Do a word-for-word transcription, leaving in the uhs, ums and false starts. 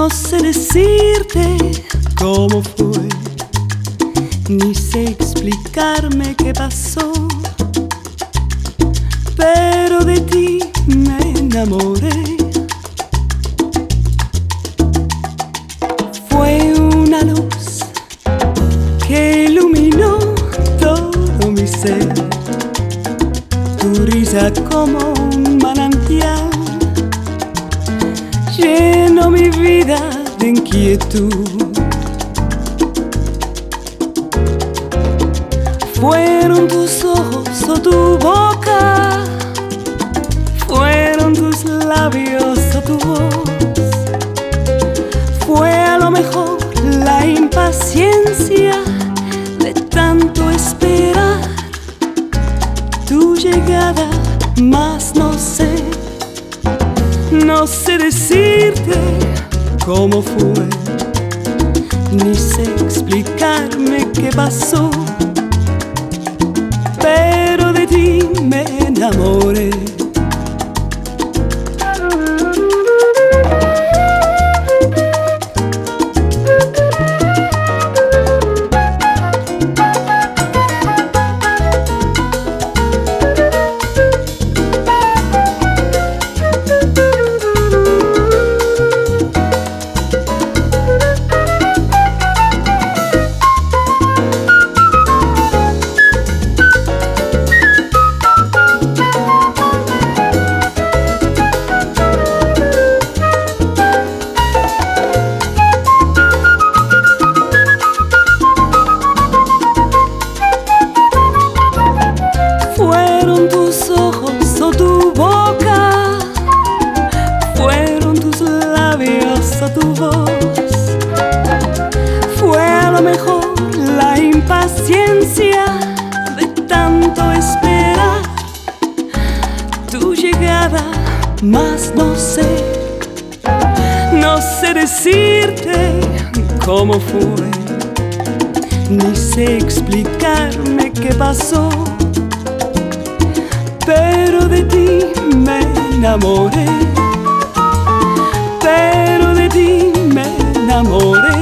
No sé decirte cómo fue, ni sé explicarme qué pasó, pero de ti me enamoré. Fue una luz que iluminó todo mi ser, tu risa como un manantial llenó mi vida de inquietud. Fueron tus ojos o tu boca, fueron tus labios o tu voz, fue a lo mejor la impaciencia de tanto esperar tu llegada, mas no sé, no sé decirte cómo fue, ni sé explicarme qué pasó, pero de ti me enamoré. Fueron tus ojos o tu boca, fueron tus labios o tu voz, fue a lo mejor la impaciencia de tanto esperar tu llegada, mas no sé, no sé decirte cómo fue, ni sé explicarme qué pasó, pero de ti me enamoré, pero de ti me enamoré.